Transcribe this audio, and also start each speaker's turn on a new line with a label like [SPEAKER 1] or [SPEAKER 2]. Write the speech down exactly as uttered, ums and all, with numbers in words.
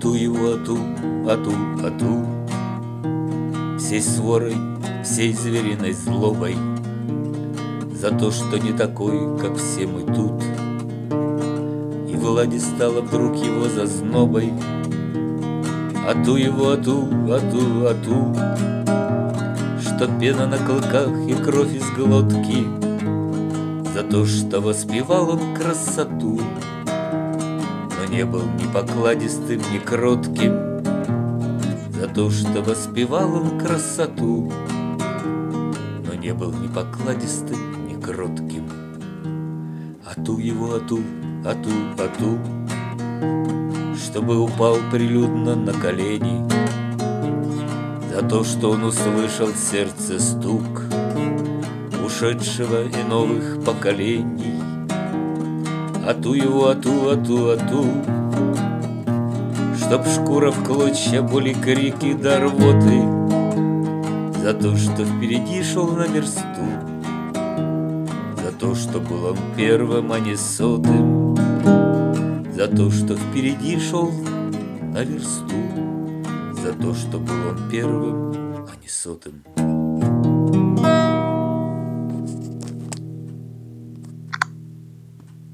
[SPEAKER 1] Ату его, ату, ату, ату, всей сворой, всей звериной злобой, за то, что не такой, как все мы тут. И Влади стало вдруг его зазнобой. Ату его, ату, ату, ату, что пена на клыках и кровь из глотки, за то, что воспевал он красоту, но не был ни покладистым, ни кротким, за то, что воспевал он красоту, но не был ни покладистым, ни кротким. Ату его, ату, ату, ату, чтобы упал прилюдно на колени, за то, что он услышал в сердце стук ушедшего и новых поколений. Ату его, ату, ату, ату, чтоб шкура в клочья, боли, крики да рвоты, за то, что впереди шел на версту, за то, что был он первым, а не сотым, за то, что впереди шел на версту, за то, что был он первым, а не сотым.